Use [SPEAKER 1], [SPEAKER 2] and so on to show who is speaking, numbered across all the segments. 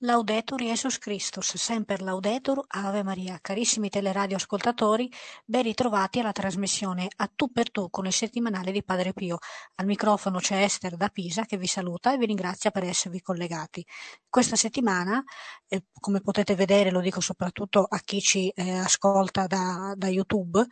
[SPEAKER 1] Laudetur Jesus Christus, semper laudetur, Ave Maria. Carissimi teleradio ascoltatori, ben ritrovati alla trasmissione A tu per tu con il settimanale di Padre Pio. Al microfono c'è Esther da Pisa che vi saluta e vi ringrazia per esservi collegati. Questa settimana, come potete vedere, lo dico soprattutto a chi ci ascolta da YouTube,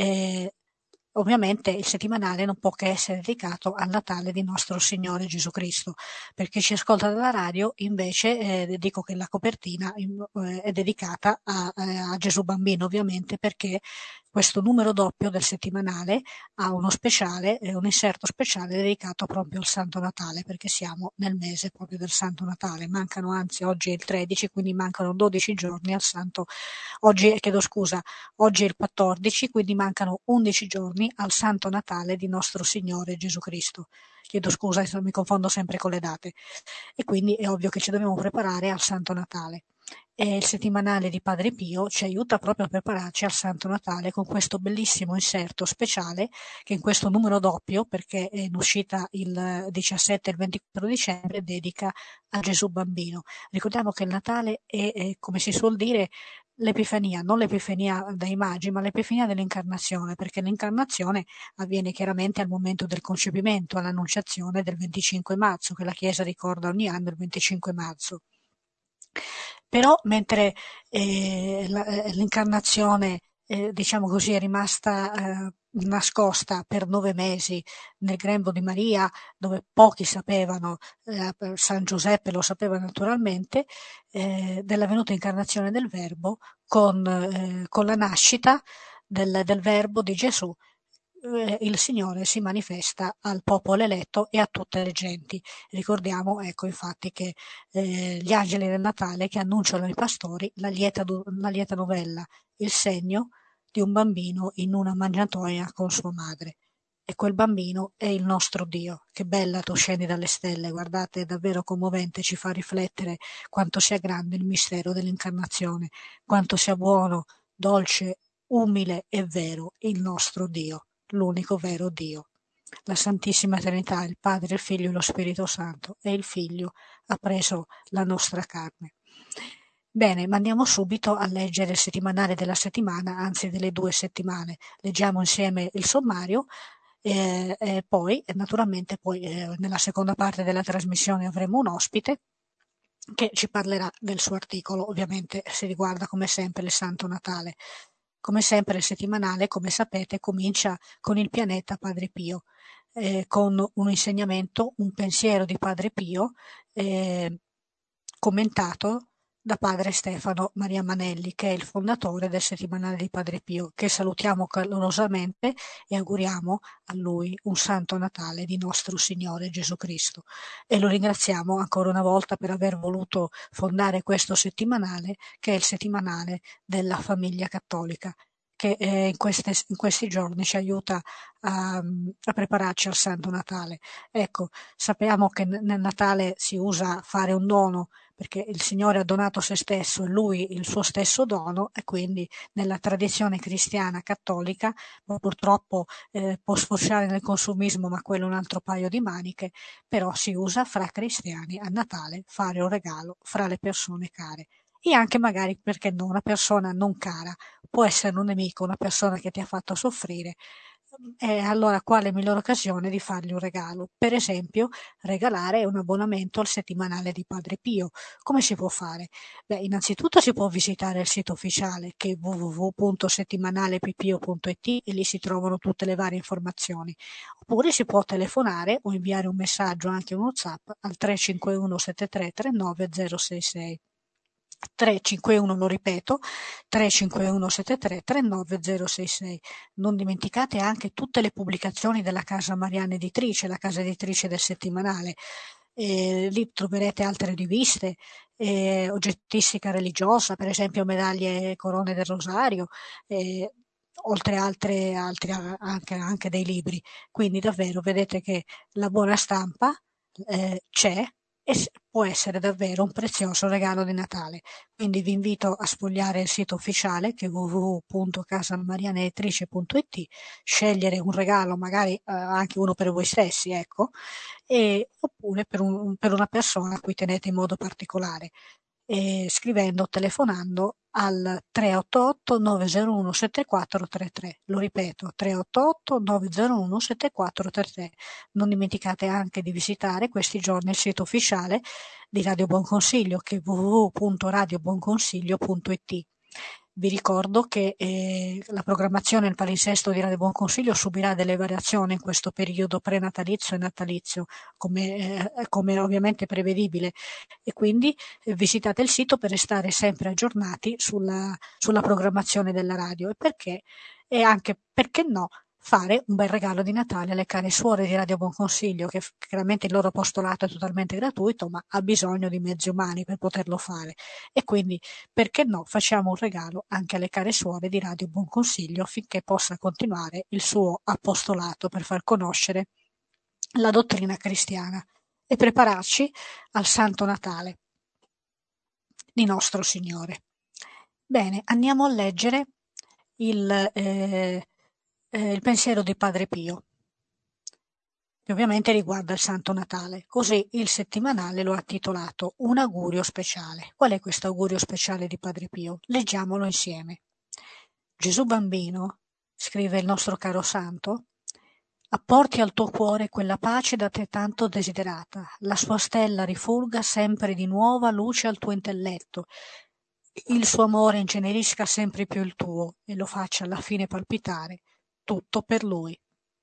[SPEAKER 1] ovviamente il settimanale non può che essere dedicato al Natale di nostro Signore Gesù Cristo. Per chi ci ascolta dalla radio, invece, dico che la copertina è dedicata a Gesù Bambino, ovviamente, perché questo numero doppio del settimanale ha uno speciale, un inserto speciale dedicato proprio al Santo Natale, perché siamo nel mese proprio del Santo Natale. Mancano, anzi, oggi è il 13, quindi mancano 12 giorni al Santo. Oggi, chiedo scusa, oggi è il 14, quindi mancano 11 giorni al Santo Natale di nostro Signore Gesù Cristo. Chiedo scusa, mi confondo sempre con le date. E quindi è ovvio che ci dobbiamo preparare al Santo Natale. E il settimanale di Padre Pio ci aiuta proprio a prepararci al Santo Natale con questo bellissimo inserto speciale che in questo numero doppio, perché è in uscita il 17 e il 24 dicembre, dedica a Gesù Bambino. Ricordiamo che il Natale è, come si suol dire, l'Epifania, non l'Epifania dai magi, ma l'Epifania dell'Incarnazione, perché l'incarnazione avviene chiaramente al momento del concepimento, all'annunciazione del 25 marzo, che la Chiesa ricorda ogni anno il 25 marzo. Però mentre l'incarnazione, diciamo così, è rimasta nascosta per 9 mesi nel grembo di Maria, dove pochi sapevano, San Giuseppe lo sapeva naturalmente, della venuta incarnazione del Verbo con la nascita del Verbo di Gesù. Il Signore si manifesta al popolo eletto e a tutte le genti. Ricordiamo, ecco, infatti, che gli angeli del Natale che annunciano ai pastori la lieta novella, il segno di un bambino in una mangiatoia con sua madre. E quel bambino è il nostro Dio. Che bella tu scendi dalle stelle, guardate, è davvero commovente, ci fa riflettere quanto sia grande il mistero dell'incarnazione, quanto sia buono, dolce, umile e vero il nostro Dio, l'unico vero Dio. La Santissima Trinità, il Padre, il Figlio e lo Spirito Santo, e il Figlio ha preso la nostra carne. Bene, ma andiamo subito a leggere il settimanale della settimana, anzi delle 2 settimane. Leggiamo insieme il sommario e poi, naturalmente, nella seconda parte della trasmissione avremo un ospite che ci parlerà del suo articolo. Ovviamente si riguarda come sempre il Santo Natale. Come sempre il settimanale, come sapete, comincia con il pianeta Padre Pio, con un insegnamento, un pensiero di Padre Pio, commentato da padre Stefano Maria Manelli, che è il fondatore del settimanale di Padre Pio, che salutiamo calorosamente e auguriamo a lui un Santo Natale di nostro Signore Gesù Cristo. E lo ringraziamo ancora una volta per aver voluto fondare questo settimanale, che è il settimanale della famiglia cattolica, che in questi giorni ci aiuta a prepararci al Santo Natale. Ecco, sappiamo che nel Natale si usa fare un dono, perché il Signore ha donato se stesso e Lui il suo stesso dono, e quindi nella tradizione cristiana cattolica, purtroppo può sfociare nel consumismo, ma quello è un altro paio di maniche, però si usa fra cristiani a Natale fare un regalo fra le persone care. E anche magari, perché no, una persona non cara, può essere un nemico, una persona che ti ha fatto soffrire, e allora quale migliore occasione di fargli un regalo? Per esempio, regalare un abbonamento al settimanale di Padre Pio. Come si può fare? Beh, innanzitutto si può visitare il sito ufficiale, che è www.settimanaleppio.it, e lì si trovano tutte le varie informazioni. Oppure si può telefonare o inviare un messaggio, anche un WhatsApp, al 351 73 39 066. 351, lo ripeto, 351 73 39 066. Non dimenticate anche tutte le pubblicazioni della Casa Mariana Editrice, la casa editrice del settimanale. Lì troverete altre riviste, oggettistica religiosa, per esempio medaglie e corone del Rosario, oltre anche dei libri. Quindi davvero vedete che la buona stampa c'è e può essere davvero un prezioso regalo di Natale. Quindi vi invito a sfogliare il sito ufficiale, che è www.casamarianeettrice.it, scegliere un regalo, magari anche uno per voi stessi, ecco, oppure per una persona a cui tenete in modo particolare. scrivendo o telefonando al 388 901 7433. Lo ripeto, 388 901 7433. Non dimenticate anche di visitare questi giorni il sito ufficiale di Radio Buon Consiglio, che è www.radiobuonconsiglio.it. Vi ricordo che la programmazione del palinsesto di Radio Buon Consiglio subirà delle variazioni in questo periodo prenatalizio e natalizio, come ovviamente prevedibile, e quindi visitate il sito per restare sempre aggiornati sulla programmazione della radio, e anche, perché no, fare un bel regalo di Natale alle care suore di Radio Buon Consiglio, che chiaramente il loro apostolato è totalmente gratuito, ma ha bisogno di mezzi umani per poterlo fare. E quindi, perché no, facciamo un regalo anche alle care suore di Radio Buon Consiglio affinché possa continuare il suo apostolato per far conoscere la dottrina cristiana e prepararci al Santo Natale di nostro Signore. Bene, andiamo a leggere il pensiero di Padre Pio, che ovviamente riguarda il Santo Natale. Così il settimanale lo ha titolato Un augurio speciale. Qual è questo augurio speciale di Padre Pio? Leggiamolo insieme. Gesù bambino, scrive il nostro caro santo, apporti al tuo cuore quella pace da te tanto desiderata, la sua stella rifulga sempre di nuova luce al tuo intelletto, il suo amore incenerisca sempre più il tuo e lo faccia alla fine palpitare, tutto per lui.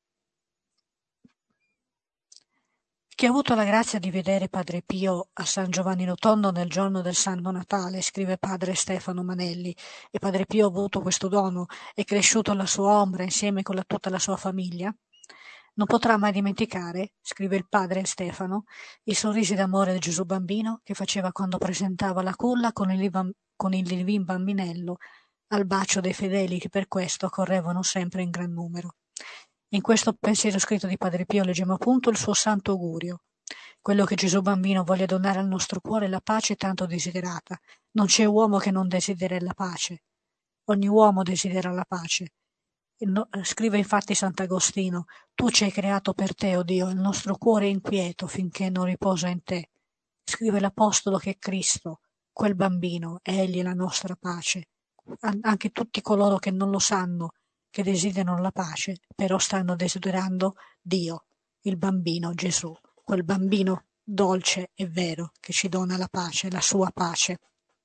[SPEAKER 1] Chi ha avuto la grazia di vedere Padre Pio a San Giovanni Rotondo nel giorno del Santo Natale, scrive padre Stefano Manelli, e Padre Pio ha avuto questo dono, è cresciuto alla sua ombra insieme con tutta la sua famiglia, non potrà mai dimenticare, scrive il padre Stefano, i sorrisi d'amore del Gesù bambino che faceva quando presentava la culla con il divin bambinello al bacio dei fedeli che per questo correvano sempre in gran numero. In questo pensiero scritto di Padre Pio leggiamo appunto il suo santo augurio. Quello che Gesù bambino voglia donare al nostro cuore è la pace tanto desiderata. Non c'è uomo che non desideri la pace. Ogni uomo desidera la pace. Scrive infatti Sant'Agostino: tu ci hai creato per te, o Dio, il nostro cuore è inquieto finché non riposa in te. Scrive l'Apostolo che Cristo, quel bambino, è egli la nostra pace. Anche tutti coloro che non lo sanno, che desiderano la pace, però stanno desiderando Dio, il bambino Gesù, quel bambino dolce e vero che ci dona la pace, la sua pace.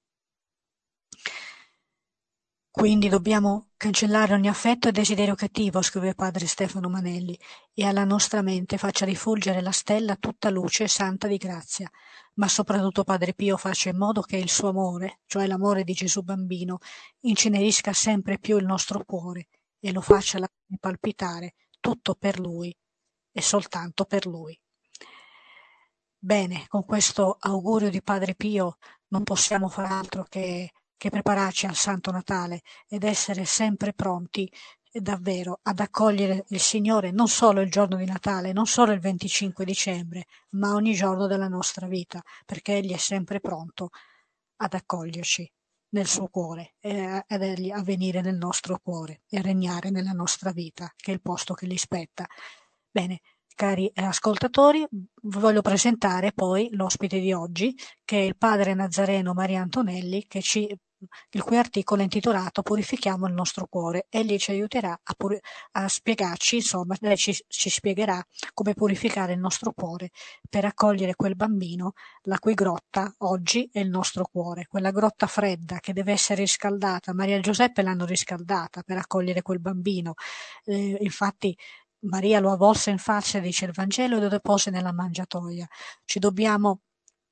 [SPEAKER 1] Quindi dobbiamo cancellare ogni affetto e desiderio cattivo, scrive padre Stefano Manelli, e alla nostra mente faccia rifulgere la stella tutta luce santa di grazia, ma soprattutto Padre Pio faccia in modo che il suo amore, cioè l'amore di Gesù bambino, incenerisca sempre più il nostro cuore e lo faccia palpitare tutto per Lui e soltanto per Lui. Bene, con questo augurio di Padre Pio non possiamo far altro che prepararci al Santo Natale ed essere sempre pronti davvero ad accogliere il Signore non solo il giorno di Natale, non solo il 25 dicembre, ma ogni giorno della nostra vita, perché Egli è sempre pronto ad accoglierci nel suo cuore ed Egli a venire nel nostro cuore e a regnare nella nostra vita, che è il posto che gli spetta. Bene, cari ascoltatori, vi voglio presentare poi l'ospite di oggi, che è il padre Nazareno Maria Antonelli, il cui articolo è intitolato Purifichiamo il nostro cuore. Egli ci aiuterà a spiegarci, insomma, lei ci spiegherà come purificare il nostro cuore per accogliere quel bambino, la cui grotta oggi è il nostro cuore, quella grotta fredda che deve essere riscaldata. Maria e Giuseppe l'hanno riscaldata per accogliere quel bambino. Infatti Maria lo avvolse in faccia, dice il Vangelo, e lo depose nella mangiatoia. Ci dobbiamo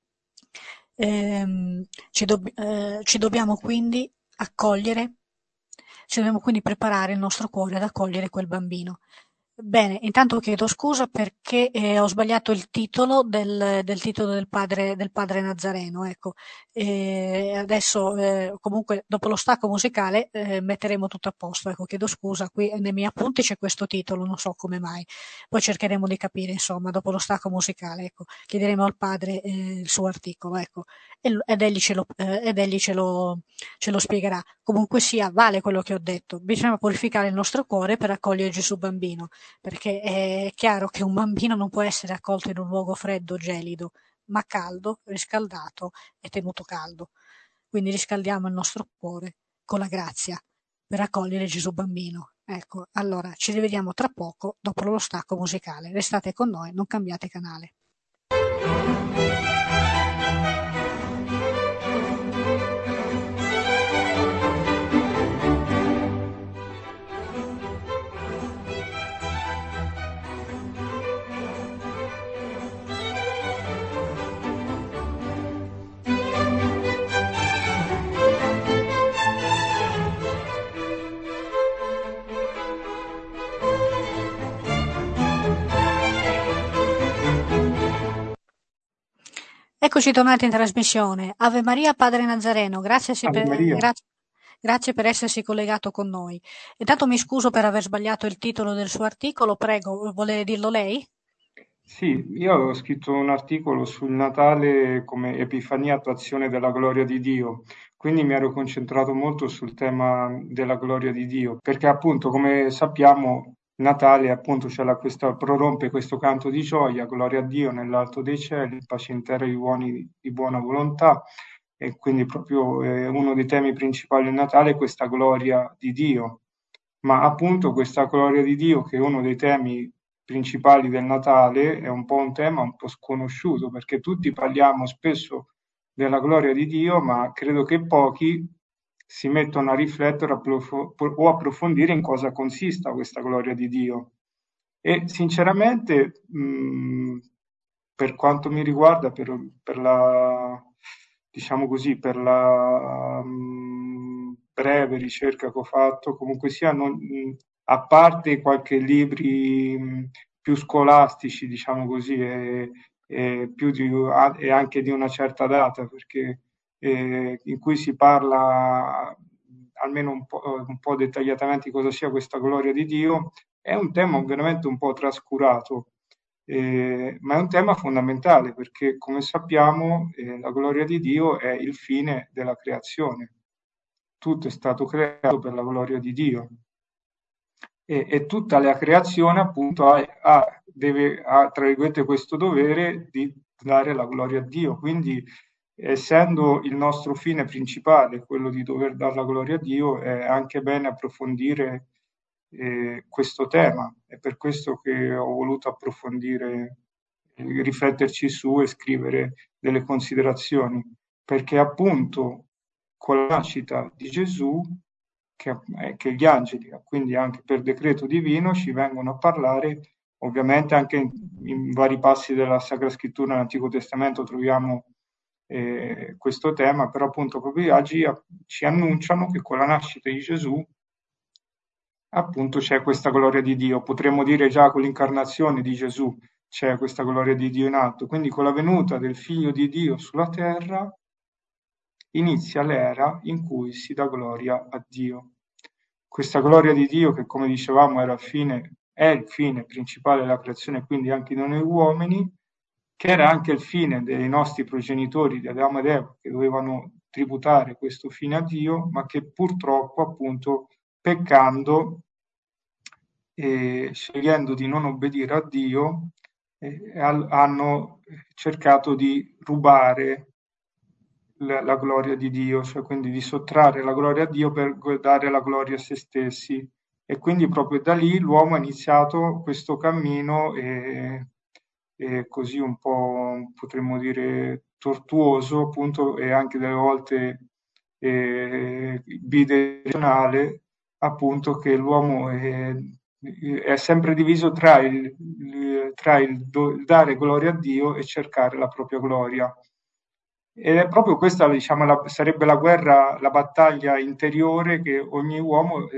[SPEAKER 1] quindi preparare il nostro cuore ad accogliere quel bambino. Bene, intanto chiedo scusa perché ho sbagliato il titolo del titolo del padre Nazareno, ecco. Adesso comunque dopo lo stacco musicale metteremo tutto a posto, ecco, chiedo scusa, qui nei miei appunti c'è questo titolo, non so come mai. Poi cercheremo di capire, insomma, dopo lo stacco musicale, ecco, chiederemo al padre il suo articolo, ecco, ed egli ce lo spiegherà. Comunque sia, vale quello che ho detto, bisogna purificare il nostro cuore per accogliere Gesù bambino, perché è chiaro che un bambino non può essere accolto in un luogo freddo, gelido, ma caldo, riscaldato e tenuto caldo. Quindi riscaldiamo il nostro cuore con la grazia per accogliere Gesù bambino. Ecco, allora ci rivediamo tra poco dopo lo stacco musicale. Restate con noi, non cambiate canale. Eccoci tornati in trasmissione. Ave Maria, Padre Nazareno,
[SPEAKER 2] Ave Maria.
[SPEAKER 1] grazie per essersi collegato con noi. Intanto mi scuso per aver sbagliato il titolo del suo articolo, prego, vuole dirlo lei?
[SPEAKER 2] Sì, io ho scritto un articolo sul Natale come Epifania, attuazione della gloria di Dio, quindi mi ero concentrato molto sul tema della gloria di Dio, perché appunto, come sappiamo, Natale appunto prorompe questo canto di gioia, gloria a Dio nell'alto dei cieli, pace in terra ai uomini di buona volontà, e quindi proprio uno dei temi principali del Natale è questa gloria di Dio. Ma appunto questa gloria di Dio, che è uno dei temi principali del Natale, è un po' un tema un po' sconosciuto, perché tutti parliamo spesso della gloria di Dio, ma credo che pochi si mettono a riflettere o approfondire in cosa consista questa gloria di Dio. E sinceramente, per quanto mi riguarda, per la, diciamo così, per la breve ricerca che ho fatto, comunque sia, a parte qualche libri più scolastici, diciamo così, e anche di una certa data, perché in cui si parla almeno un po' dettagliatamente di cosa sia questa gloria di Dio, è un tema veramente un po' trascurato, ma è un tema fondamentale perché, come sappiamo, la gloria di Dio è il fine della creazione. Tutto è stato creato per la gloria di Dio e tutta la creazione appunto ha, tra virgolette, questo dovere di dare la gloria a Dio. Quindi, essendo il nostro fine principale quello di dover dare la gloria a Dio, è anche bene approfondire questo tema. È per questo che ho voluto approfondire, rifletterci su e scrivere delle considerazioni, perché appunto con la nascita di Gesù che gli angeli, quindi anche per decreto divino, ci vengono a parlare, ovviamente anche in vari passi della Sacra Scrittura nell'Antico Testamento troviamo questo tema, però appunto proprio gli angeli ci annunciano che con la nascita di Gesù appunto c'è questa gloria di Dio, potremmo dire già con l'incarnazione di Gesù c'è questa gloria di Dio in atto, quindi con la venuta del Figlio di Dio sulla terra inizia l'era in cui si dà gloria a Dio. Questa gloria di Dio che, come dicevamo, è il fine principale della creazione, quindi anche di noi uomini, che era anche il fine dei nostri progenitori di Adamo ed Eva, che dovevano tributare questo fine a Dio, ma che purtroppo, appunto, peccando e scegliendo di non obbedire a Dio, hanno cercato di rubare la gloria di Dio, cioè quindi di sottrarre la gloria a Dio per dare la gloria a se stessi. E quindi proprio da lì l'uomo ha iniziato questo cammino e così un po' potremmo dire tortuoso, appunto, e anche delle volte bidirezionale, appunto, che l'uomo è sempre diviso tra il dare gloria a Dio e cercare la propria gloria. Ed è proprio questa, diciamo, sarebbe la guerra, la battaglia interiore che ogni uomo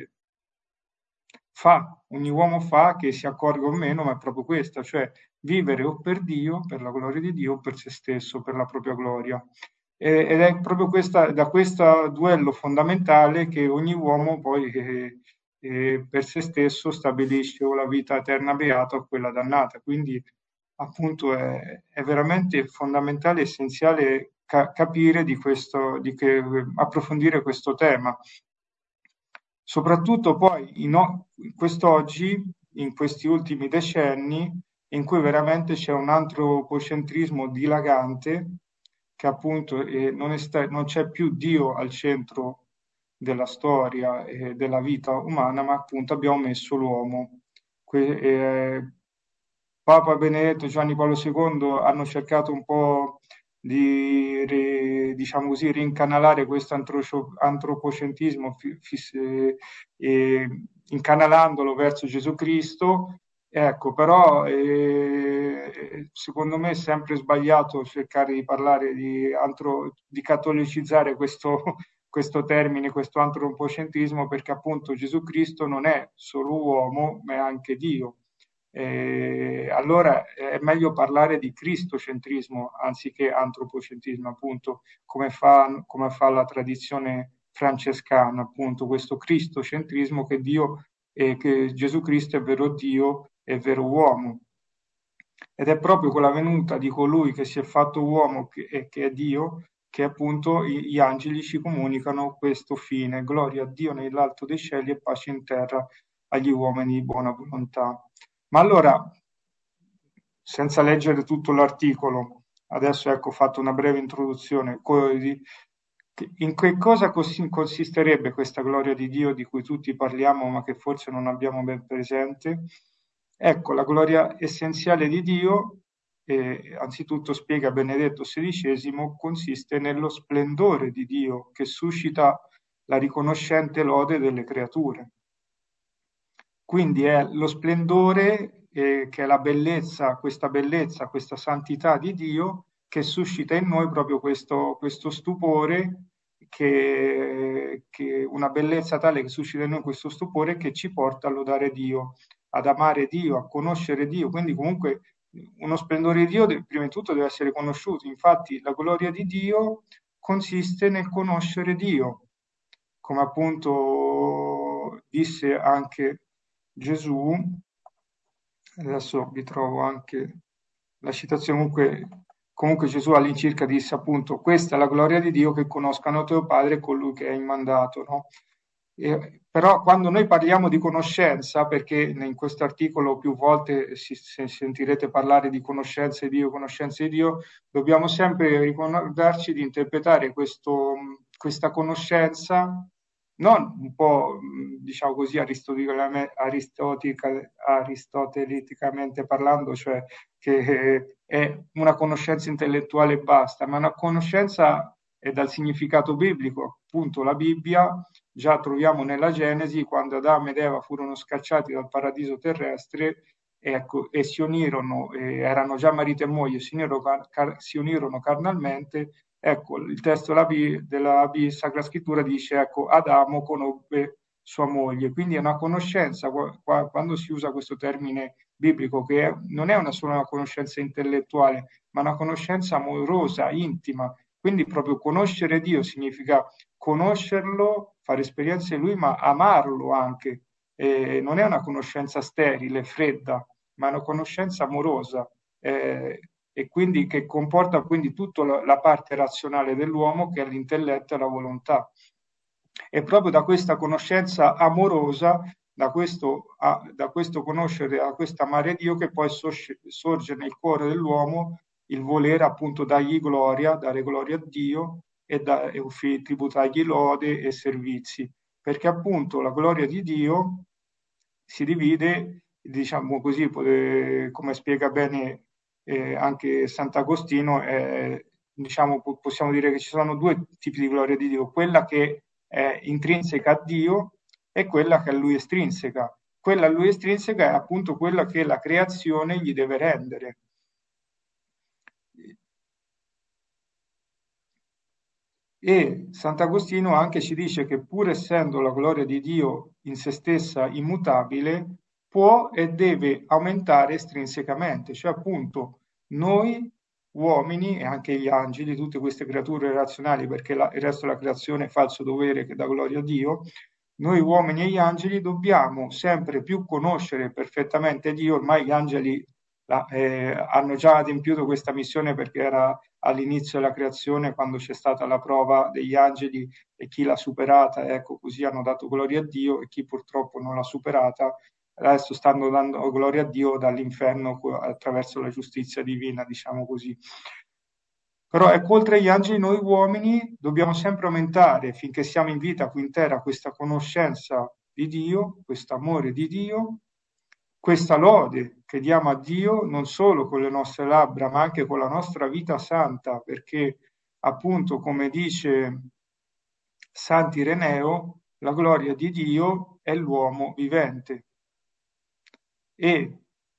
[SPEAKER 2] fa, che si accorga o meno, ma è proprio questa, cioè vivere o per Dio, per la gloria di Dio, o per se stesso, per la propria gloria. Ed è proprio da questo duello fondamentale che ogni uomo poi per se stesso stabilisce o la vita eterna beata o quella dannata. Quindi appunto è veramente fondamentale, essenziale capire approfondire questo tema. Soprattutto poi quest'oggi, in questi ultimi decenni, in cui veramente c'è un antropocentrismo dilagante, che appunto non c'è più Dio al centro della storia e della vita umana, ma appunto abbiamo messo l'uomo. Papa Benedetto e Giovanni Paolo II hanno cercato un po' di, diciamo così, rincanalare questo antropocentrismo, incanalandolo verso Gesù Cristo. Ecco, però secondo me è sempre sbagliato cercare di parlare di cattolicicizzare questo termine, questo antropocentrismo, perché appunto Gesù Cristo non è solo uomo, ma è anche Dio. Allora è meglio parlare di cristocentrismo anziché antropocentrismo, appunto, come fa la tradizione francescana, appunto, questo cristocentrismo che Gesù Cristo è vero Dio e vero uomo. Ed è proprio con la venuta di colui che si è fatto uomo e che è Dio che appunto gli angeli ci comunicano questo fine: gloria a Dio nell'alto dei cieli e pace in terra agli uomini di buona volontà. Ma allora, senza leggere tutto l'articolo, adesso ecco, ho fatto una breve introduzione, in che cosa consisterebbe questa gloria di Dio di cui tutti parliamo ma che forse non abbiamo ben presente? Ecco, la gloria essenziale di Dio, anzitutto spiega Benedetto XVI, consiste nello splendore di Dio che suscita la riconoscente lode delle creature. Quindi è lo splendore, che è la bellezza, questa santità di Dio che suscita in noi proprio questo stupore, una bellezza tale che suscita in noi questo stupore che ci porta a lodare Dio, ad amare Dio, a conoscere Dio. Quindi comunque uno splendore di Dio prima di tutto deve essere conosciuto. Infatti la gloria di Dio consiste nel conoscere Dio, come appunto disse anche Gesù. Adesso vi trovo anche la citazione, comunque Gesù all'incirca disse appunto: questa è la gloria di Dio, che conoscano tuo Padre e colui che hai mandato, no? Però quando noi parliamo di conoscenza, perché in questo articolo più volte sentirete parlare di conoscenza di Dio, dobbiamo sempre ricordarci di interpretare questa conoscenza non un po', diciamo così, aristoteliticamente parlando, cioè che è una conoscenza intellettuale e basta, ma una conoscenza è dal significato biblico. Appunto, la Bibbia già troviamo nella Genesi, quando Adamo ed Eva furono scacciati dal paradiso terrestre, ecco, e si unirono, erano già marito e moglie, si unirono carnalmente. Ecco, il testo della Sacra Scrittura dice, ecco, Adamo conobbe sua moglie, quindi è una conoscenza, quando si usa questo termine biblico, che non è solo una conoscenza intellettuale, ma una conoscenza amorosa, intima. Quindi proprio conoscere Dio significa conoscerlo, fare esperienze di Lui, ma amarlo anche. Non è una conoscenza sterile, fredda, ma è una conoscenza amorosa. E quindi che comporta quindi tutta la parte razionale dell'uomo, che è l'intelletto e la volontà. E proprio da questa conoscenza amorosa, da questo conoscere, da questo amare Dio, che poi sorge nel cuore dell'uomo il volere appunto dare gloria a Dio e tributargli lode e servizi. Perché appunto la gloria di Dio si divide, diciamo così, come spiega bene anche Sant'Agostino, diciamo, possiamo dire che ci sono due tipi di gloria di Dio: quella che è intrinseca a Dio e quella che a Lui estrinseca. Quella a Lui estrinseca è appunto quella che la creazione gli deve rendere. E Sant'Agostino anche ci dice che, pur essendo la gloria di Dio in se stessa immutabile, può e deve aumentare estrinsecamente, cioè appunto noi uomini e anche gli angeli, tutte queste creature razionali, perché il resto della creazione fa il suo dovere che dà gloria a Dio, noi uomini e gli angeli dobbiamo sempre più conoscere perfettamente Dio. Ormai gli angeli hanno già adempiuto questa missione, perché era all'inizio della creazione, quando c'è stata la prova degli angeli, e chi l'ha superata, ecco, così hanno dato gloria a Dio, e chi purtroppo non l'ha superata adesso stanno dando gloria a Dio dall'inferno attraverso la giustizia divina, diciamo così. Però ecco, oltre agli angeli, noi uomini dobbiamo sempre aumentare finché siamo in vita qui in terra questa conoscenza di Dio, questo amore di Dio, questa lode che diamo a Dio non solo con le nostre labbra, ma anche con la nostra vita santa, perché appunto, come dice Sant'Ireneo, la gloria di Dio è l'uomo vivente e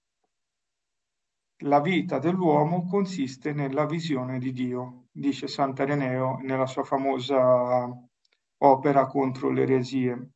[SPEAKER 2] la vita dell'uomo consiste nella visione di Dio, dice Sant'Ireneo nella sua famosa opera contro le eresie.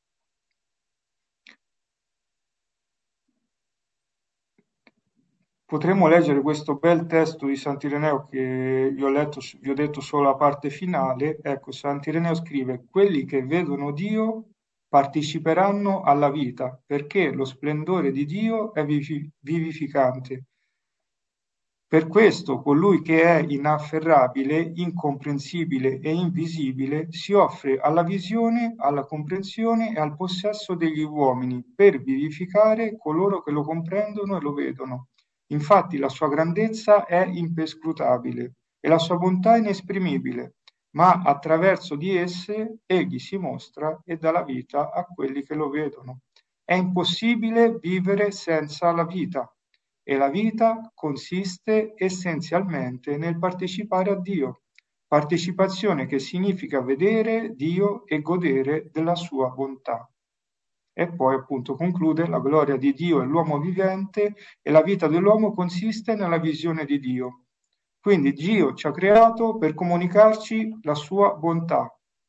[SPEAKER 2] Potremmo leggere questo bel testo di Sant'Ireneo che vi ho detto solo la parte finale. Ecco, Sant'Ireneo scrive: quelli che vedono Dio parteciperanno alla vita, perché lo splendore di Dio è vivificante. Per questo colui che è inafferrabile, incomprensibile e invisibile si offre alla visione, alla comprensione e al possesso degli uomini per vivificare coloro che lo comprendono e lo vedono. Infatti la sua grandezza è impescrutabile e la sua bontà inesprimibile, ma attraverso di esse egli si mostra e dà la vita a quelli che lo vedono. È impossibile vivere senza la vita. E la vita consiste essenzialmente nel partecipare a Dio, partecipazione che significa vedere Dio e godere della sua bontà. E poi appunto conclude: la gloria di Dio è l'uomo vivente e la vita dell'uomo consiste nella visione di Dio. Quindi Dio ci ha creato per comunicarci la sua bontà,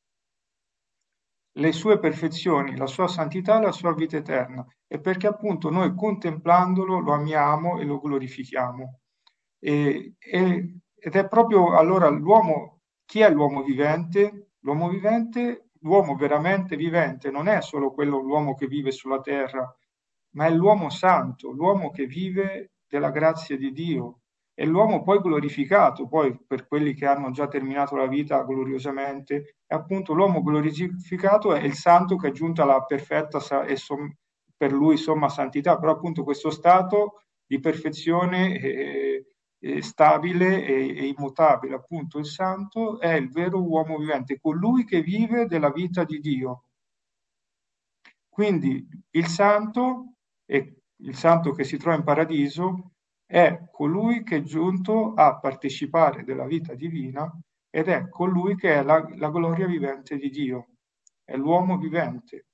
[SPEAKER 2] le sue perfezioni, la sua santità e la sua vita eterna, e perché appunto noi contemplandolo lo amiamo e lo glorifichiamo. Ed è proprio allora l'uomo, chi è l'uomo vivente? L'uomo vivente, l'uomo veramente vivente, non è solo quello, l'uomo che vive sulla terra, ma è l'uomo santo, l'uomo che vive della grazia di Dio. E l'uomo poi glorificato, poi per quelli che hanno già terminato la vita gloriosamente, è appunto l'uomo glorificato è il santo che è giunto alla perfetta e per lui somma santità, però appunto questo stato di perfezione stabile e immutabile, appunto il santo è il vero uomo vivente, colui che vive della vita di Dio. Quindi il santo, e il santo che si trova in paradiso, è colui che è giunto a partecipare della vita divina ed è colui che è la gloria vivente di Dio, è l'uomo vivente.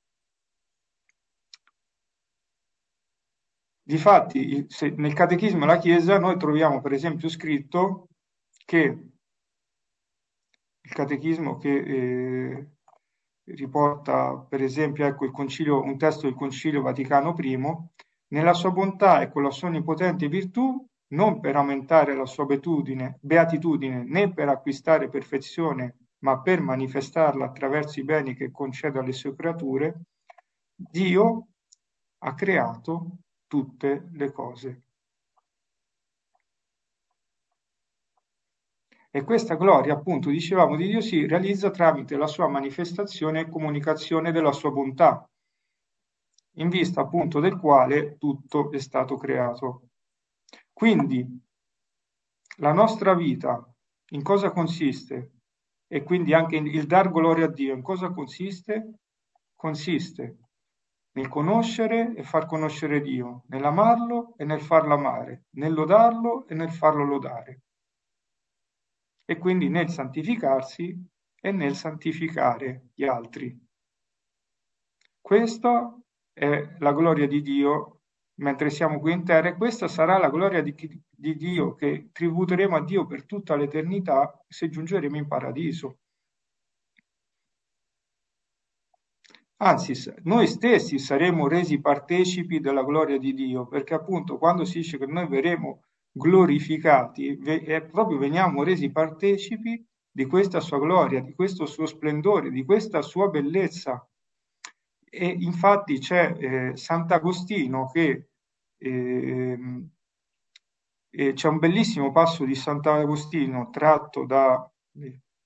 [SPEAKER 2] Difatti, nel Catechismo della Chiesa noi troviamo per esempio scritto che il Catechismo che riporta per esempio ecco, un testo del Concilio Vaticano I, nella sua bontà e con la sua onnipotente virtù, non per aumentare la sua beatitudine né per acquistare perfezione, ma per manifestarla attraverso i beni che concede alle sue creature, Dio ha creato tutte le cose. E questa gloria, appunto, dicevamo, di Dio si realizza tramite la sua manifestazione e comunicazione della sua bontà, in vista appunto del quale tutto è stato creato. Quindi la nostra vita in cosa consiste? E quindi anche il dar gloria a Dio in cosa consiste? Consiste nel conoscere e far conoscere Dio, nell'amarlo e nel farlo amare, nel lodarlo e nel farlo lodare. E quindi nel santificarsi e nel santificare gli altri. Questa è la gloria di Dio mentre siamo qui in terra e questa sarà la gloria di Dio che tributeremo a Dio per tutta l'eternità se giungeremo in paradiso. Anzi, noi stessi saremo resi partecipi della gloria di Dio, perché appunto quando si dice che noi verremo glorificati, proprio veniamo resi partecipi di questa sua gloria, di questo suo splendore, di questa sua bellezza. E infatti c'è Sant'Agostino che c'è un bellissimo passo di Sant'Agostino tratto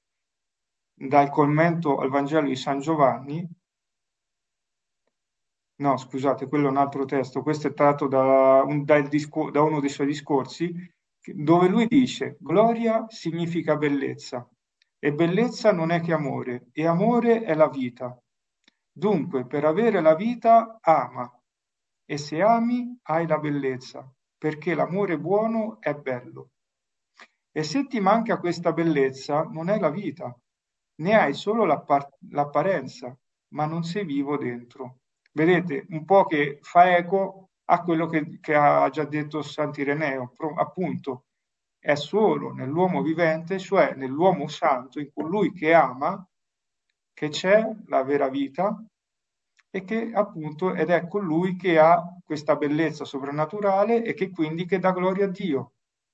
[SPEAKER 2] dal commento al Vangelo di San Giovanni, No, scusate, quello è un altro testo, questo è tratto da uno dei suoi discorsi, dove lui dice: gloria significa bellezza, e bellezza non è che amore, e amore è la vita. Dunque, per avere la vita, ama, e se ami, hai la bellezza, perché l'amore buono è bello. E se ti manca questa bellezza, non è la vita, ne hai solo l'apparenza, ma non sei vivo dentro. Vedete, un po' che fa eco a quello che ha già detto Sant'Ireneo, appunto, è solo nell'uomo vivente, cioè nell'uomo santo, in colui che ama, che c'è la vera vita e che appunto ed è colui che ha questa bellezza soprannaturale e che quindi che dà gloria a Dio.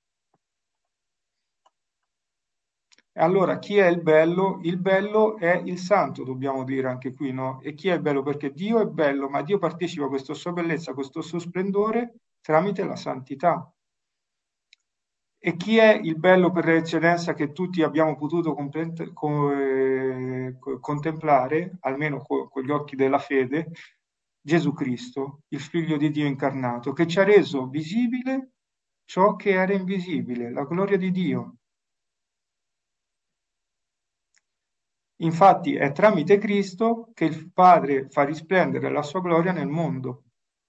[SPEAKER 2] Allora, chi è il bello? Il bello è il santo, dobbiamo dire anche qui, no? E chi è il bello? Perché Dio è bello, ma Dio partecipa a questa sua bellezza, a questo suo splendore tramite la santità. E chi è il bello per eccellenza che tutti abbiamo potuto contemplare, almeno con gli occhi della fede? Gesù Cristo, il Figlio di Dio incarnato, che ci ha reso visibile ciò che era invisibile, la gloria di Dio. Infatti è tramite Cristo che il Padre fa risplendere la sua gloria nel mondo.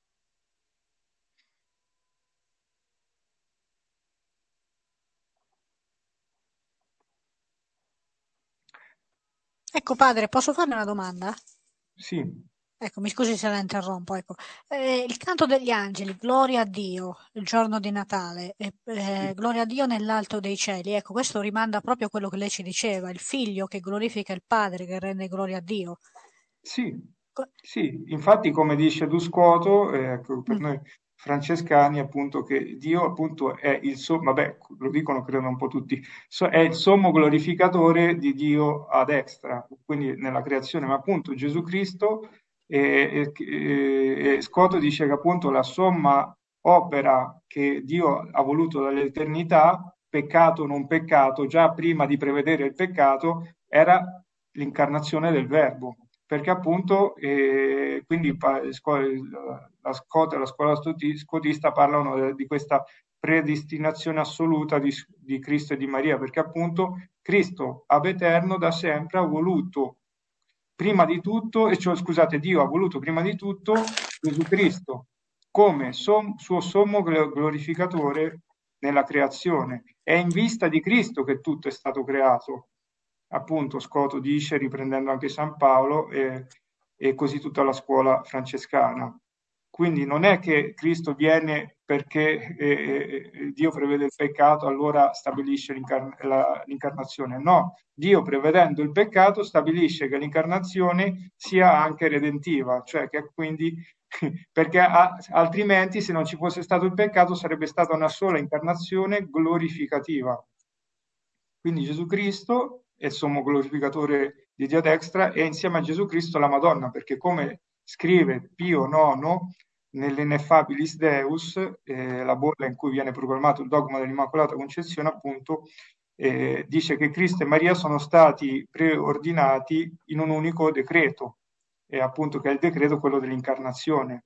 [SPEAKER 1] Ecco, padre, posso farle una domanda?
[SPEAKER 2] Sì,
[SPEAKER 1] Ecco, mi scusi se la interrompo, ecco. Il canto degli angeli, gloria a Dio, il giorno di Natale, e,
[SPEAKER 2] sì,
[SPEAKER 1] gloria a Dio nell'alto dei cieli. Ecco, questo rimanda proprio a quello che lei ci diceva, il figlio che glorifica il padre, che rende gloria a Dio.
[SPEAKER 2] sì,
[SPEAKER 1] Co-
[SPEAKER 2] sì. Infatti, come dice Duscoto, ecco, per
[SPEAKER 1] mm,
[SPEAKER 2] noi francescani, appunto, che Dio appunto è il sommo, vabbè, lo dicono credo un po' tutti, è il sommo glorificatore di Dio ad extra, quindi nella creazione, ma appunto Gesù Cristo, Scoto dice che appunto la somma opera che Dio ha voluto dall'eternità, peccato o non peccato, già prima di prevedere il peccato, era l'incarnazione del Verbo, perché appunto quindi la scuola scotista parlano di questa predestinazione assoluta di Cristo e di Maria, perché appunto Cristo ab eterno da sempre ha voluto prima di tutto, e cioè, scusate, Dio ha voluto prima di tutto Gesù Cristo come suo sommo glorificatore nella creazione. È in vista di Cristo che tutto è stato creato, appunto Scoto dice, riprendendo anche San Paolo e così tutta la scuola francescana. Quindi non è che Cristo viene perché Dio prevede il peccato, allora stabilisce l'incarnazione. No, Dio prevedendo il peccato stabilisce che l'incarnazione sia anche redentiva, cioè che quindi perché altrimenti se non ci fosse stato il peccato sarebbe stata una sola incarnazione glorificativa. Quindi Gesù Cristo è il sommo glorificatore di Dio Dextra e insieme a Gesù Cristo la Madonna, perché come scrive Pio IX nell'Ineffabilis Deus, la bolla in cui viene proclamato il dogma dell'Immacolata Concezione, appunto, dice che Cristo e Maria sono stati preordinati in un unico decreto, appunto che è il decreto quello dell'incarnazione.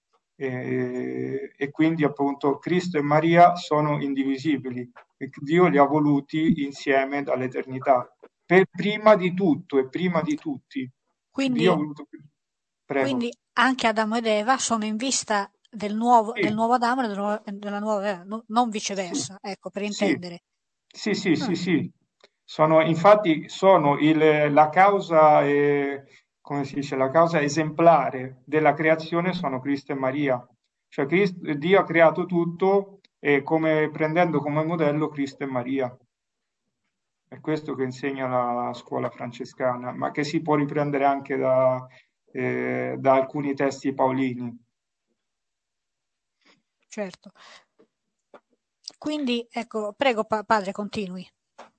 [SPEAKER 2] E quindi appunto Cristo e Maria sono indivisibili e Dio li ha voluti insieme dall'eternità. Per prima di tutto e prima di tutti, Dio ha
[SPEAKER 1] Quindi,
[SPEAKER 2] voluto. Prego.
[SPEAKER 1] quindi anche Adamo ed Eva sono in vista del
[SPEAKER 2] Sì,
[SPEAKER 1] nuovo Adamo e della nuova Eva, non
[SPEAKER 2] sì,
[SPEAKER 1] viceversa, ecco, per
[SPEAKER 2] sì,
[SPEAKER 1] intendere.
[SPEAKER 2] sì, sì, sì,
[SPEAKER 1] Ah,
[SPEAKER 2] sì. Infatti sono la causa, come si dice, la causa esemplare della creazione sono Cristo e Maria. Cioè Dio ha creato tutto prendendo come modello Cristo e Maria. È questo che insegna la scuola francescana, ma che si può riprendere anche da alcuni testi paolini.
[SPEAKER 1] certo. Quindi, ecco, prego padre, continui.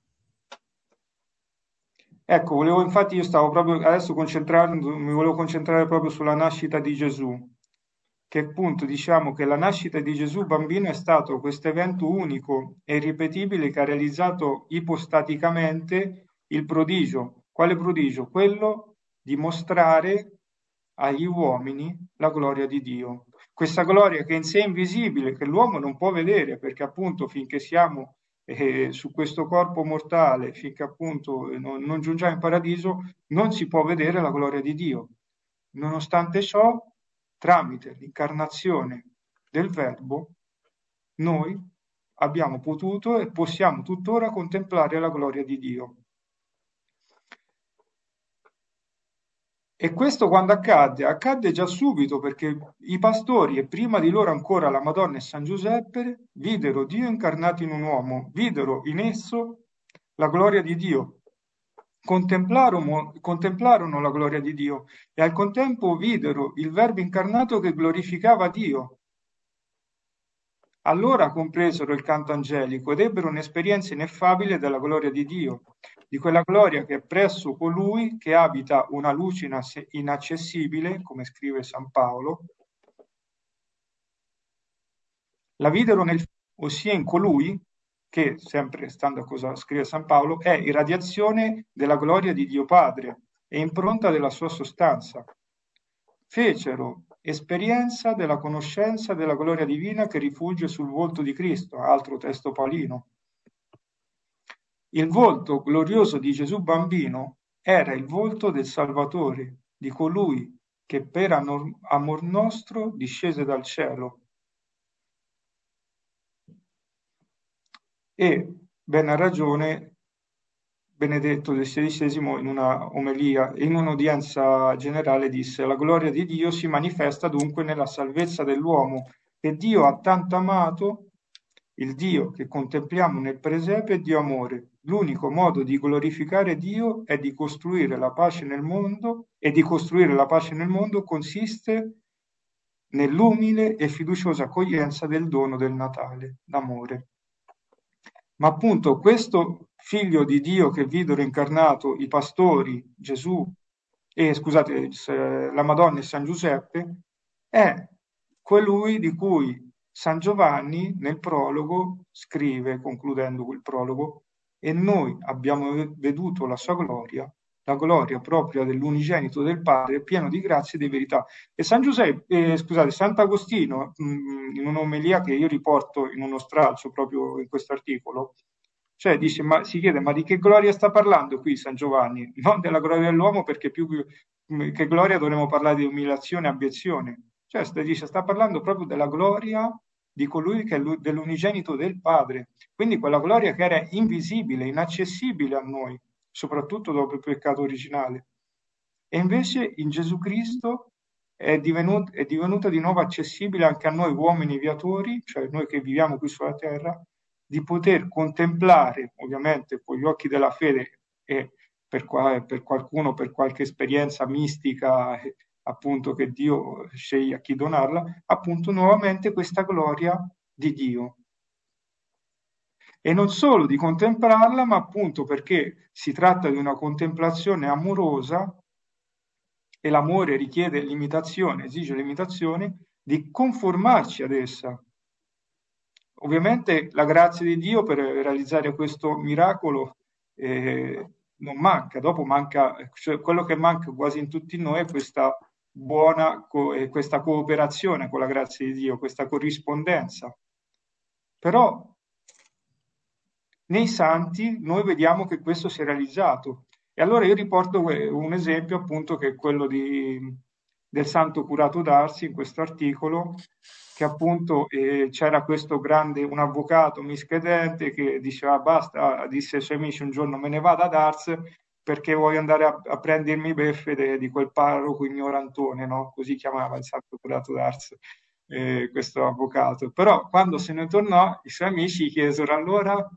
[SPEAKER 2] Ecco, infatti io stavo proprio adesso mi volevo concentrare proprio sulla nascita di Gesù, che appunto diciamo che la nascita di Gesù bambino è stato questo evento unico e irripetibile che ha realizzato ipostaticamente il prodigio. Quale prodigio? Quello di mostrare agli uomini la gloria di Dio. Questa gloria che in sé è invisibile, che l'uomo non può vedere, perché appunto finché siamo su questo corpo mortale, finché appunto non giungiamo in paradiso, non si può vedere la gloria di Dio. Nonostante ciò, tramite l'incarnazione del Verbo, noi abbiamo potuto e possiamo tuttora contemplare la gloria di Dio. E questo quando accadde? Accadde già subito perché i pastori e prima di loro ancora la Madonna e San Giuseppe videro Dio incarnato in un uomo, videro in esso la gloria di Dio, contemplarono la gloria di Dio e al contempo videro il Verbo incarnato che glorificava Dio. Allora compresero il canto angelico ed ebbero un'esperienza ineffabile della gloria di Dio, di quella gloria che è presso colui che abita una luce inaccessibile, come scrive San Paolo, la videro ossia in colui che, sempre stando a cosa scrive San Paolo, è irradiazione della gloria di Dio Padre e impronta della sua sostanza. Fecero esperienza della conoscenza della gloria divina che rifugge sul volto di Cristo, altro testo paolino. Il volto glorioso di Gesù bambino era il volto del Salvatore, di colui che per amor nostro discese dal cielo. E bene ha ragione Benedetto XVI in una omelia, in un'udienza generale disse: la gloria di Dio si manifesta dunque nella salvezza dell'uomo, che Dio ha tanto amato, il Dio che contempliamo nel presepe è Dio amore. L'unico modo di glorificare Dio è di costruire la pace nel mondo, e di costruire la pace nel mondo consiste nell'umile e fiduciosa accoglienza del dono del Natale, l'amore. Ma appunto questo figlio di Dio che videro incarnato i pastori, Gesù, la Madonna e San Giuseppe, è colui di cui San Giovanni nel prologo scrive, concludendo il prologo, e noi abbiamo veduto la sua gloria, la gloria propria dell'unigenito del Padre, pieno di grazia e di verità. E Sant'Agostino, in un'omelia che io riporto in uno stralcio proprio in questo articolo, cioè dice, si chiede, ma di che gloria sta parlando qui San Giovanni? Non della gloria dell'uomo, perché più che gloria dovremmo parlare di umiliazione e abiezione. Cioè sta parlando proprio della gloria di colui che è dell'unigenito del Padre. Quindi quella gloria che era invisibile, inaccessibile a noi, soprattutto dopo il peccato originale. E invece in Gesù Cristo è divenuta di nuovo accessibile anche a noi uomini viatori, cioè noi che viviamo qui sulla terra, di poter contemplare, ovviamente con gli occhi della fede e per qualcuno, per qualche esperienza mistica, appunto che Dio sceglie a chi donarla, appunto nuovamente questa gloria di Dio. E non solo di contemplarla, ma appunto perché si tratta di una contemplazione amorosa e l'amore richiede l'imitazione, esige l'imitazione, di conformarci ad essa. Ovviamente la grazia di Dio per realizzare questo miracolo non manca, dopo manca, cioè quello che manca quasi in tutti noi è questa questa cooperazione con la grazia di Dio, questa corrispondenza. Però nei santi noi vediamo che questo si è realizzato. E allora io riporto un esempio appunto che è quello del santo curato d'Ars in questo articolo, che appunto c'era questo grande, un avvocato mischedente che diceva basta, disse ai suoi amici un giorno me ne vado ad Ars perché voglio andare a prendermi beffe di quel parroco ignorantone, no? Così chiamava il santo curato d'Ars. Questo avvocato, però quando se ne tornò i suoi amici gli chiesero allora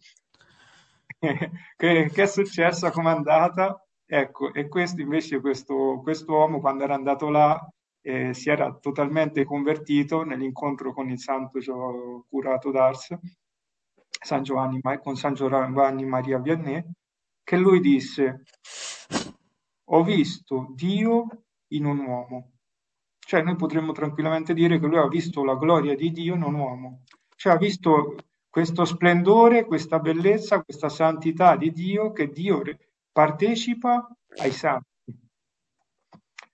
[SPEAKER 2] che è successo, com'è andata? Ecco, e questo invece, questo uomo quando era andato là si era totalmente convertito nell'incontro con il santo curato d'Ars, con San Giovanni Maria Vianney, che lui disse: ho visto Dio in un uomo. Cioè noi potremmo tranquillamente dire che lui ha visto la gloria di Dio in un uomo. Cioè ha visto questo splendore, questa bellezza, questa santità di Dio che Dio partecipa ai santi.